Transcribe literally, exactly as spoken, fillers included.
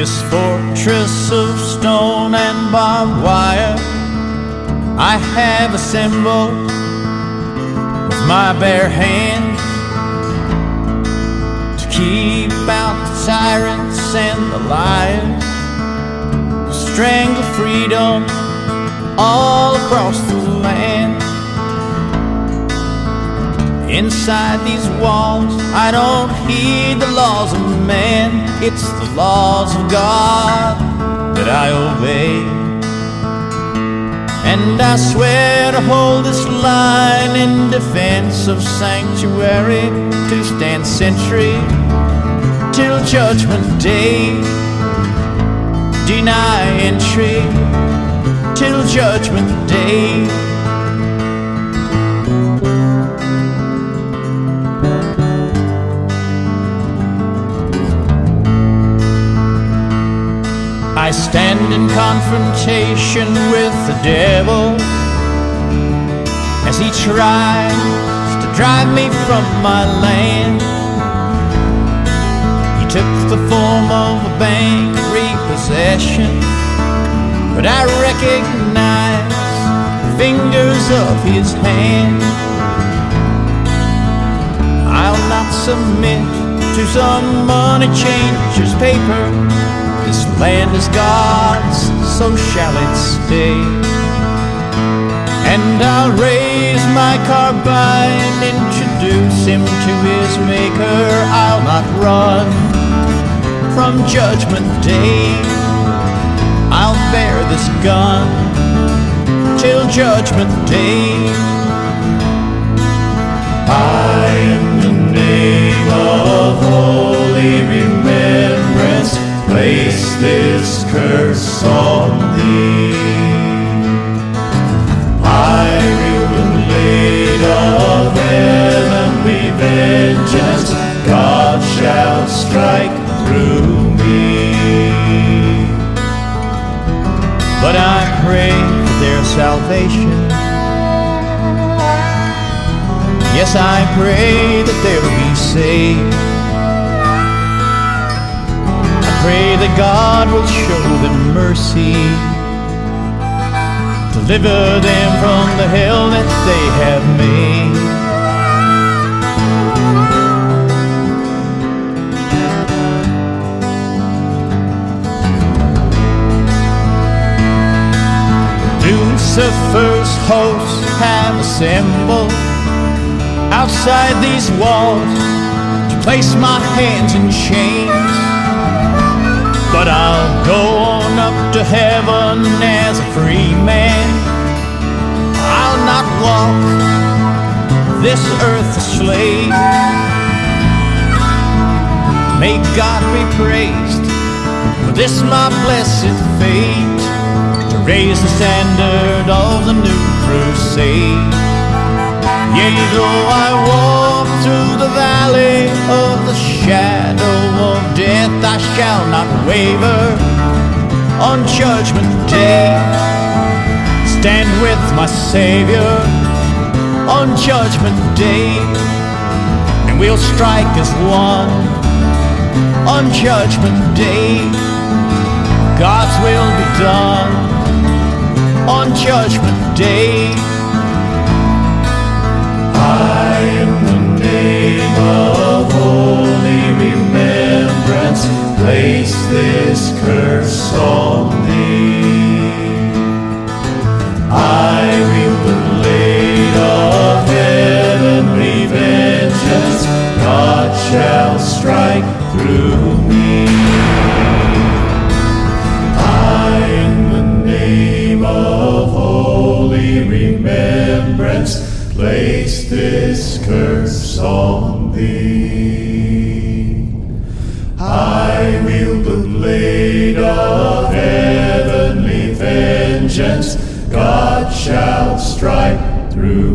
this fortress of stone and barbed wire I have assembled with my bare hands to keep out the tyrants and the liars who strangle freedom all across the land. Inside these walls I don't heed the laws of man, it's the laws of God that I obey. And I swear to hold this line in defense of sanctuary, to stand sentry till judgment day, deny entry till judgment day. I stand in confrontation with the devil as he tries to drive me from my land. He took the form of a bank repossession, but I recognize the fingers of his hand. I'll not submit to some money changer's paper. This land is God's, so shall it stay. And I'll raise my carbine, introduce him to his maker. I'll not run from judgment day. I'll bear this gun till judgment day. I, in the name of holy remembrance, place this curse on thee. I will the blade of heavenly vengeance, God shall strike through me. But I pray for their salvation. Yes, I pray that they'll be saved. Pray that God will show them mercy, deliver them from the hell that they have made. Lucifer's hosts have assembled outside these walls to place my hands in chains. But I'll go on up to heaven as a free man. I'll not walk this earth a slave. May God be praised for this my blessed fate, to raise the standard of the new crusade. Yea, though I walk through the valley of the shadow of death, I shall not waver on judgment day. Stand with my Savior on judgment day, and we'll strike as one on judgment day. God's will be done on judgment day. I, in the name of holy remembrance, place this curse on thee. I wield the blade of heavenly vengeance, God shall strike through me. I, in the name of holy remembrance, place this curse on thee. I wield the blade of heavenly vengeance, God shall strike through